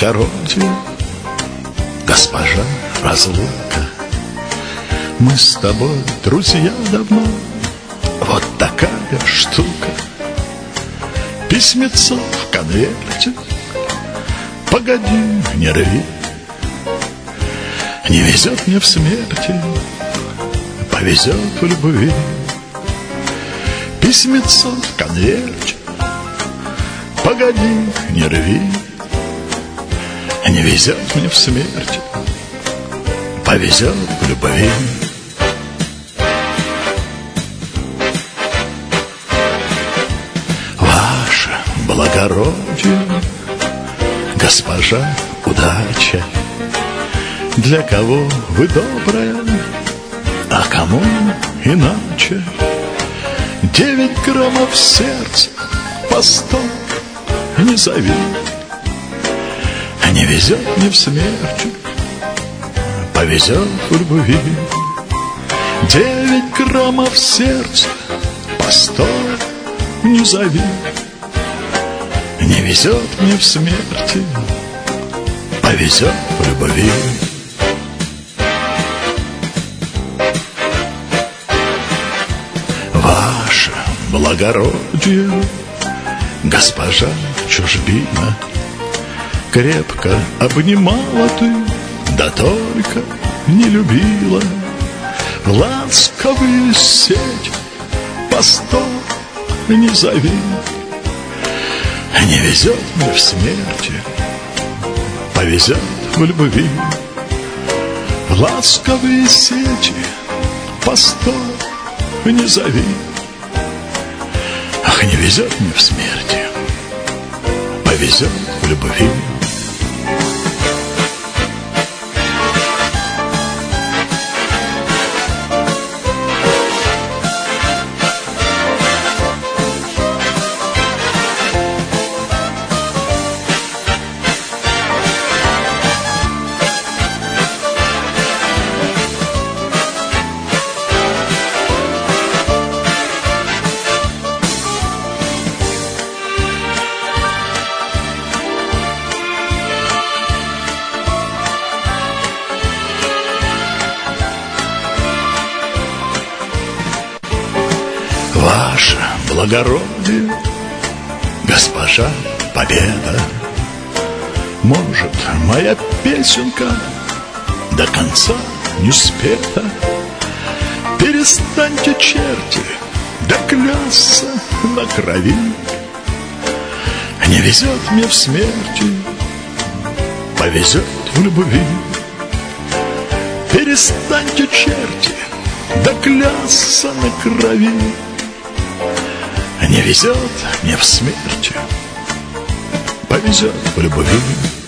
благородие, госпожа разлука. Мы с тобой друзья давно, вот такая штука. Письмецо в конверте, погоди, не рви. Не везет мне в смерти, повезет в любви. Письмецо в конверте, погоди, не рви. Не везет мне в смерти, повезет в любви. Ваше благородие, госпожа удача, для кого вы добрая, а кому иначе. 9 граммов сердца по 100 не зови. Не везет мне в смерти, повезет в любви. 9 граммов сердца по 100 не зови. Не везет мне в смерти, повезет в любви. Ваше благородие, госпожа чужбина, крепко обнимала ты, да только не любила. Ласковые сети по 100 не зови. Не везет мне в смерти, повезет в любви. Ласковые сети по 100 не зови. Ах, не везет мне в смерти, повезет в любви. Ваше благородие, госпожа победа, может, моя песенка до конца не спета. Перестаньте, черти, да клясться на крови. Не везет мне в смерти, повезет в любви. Перестаньте, черти, да клясться на крови. Не везет мне в смерти, повезет в любви.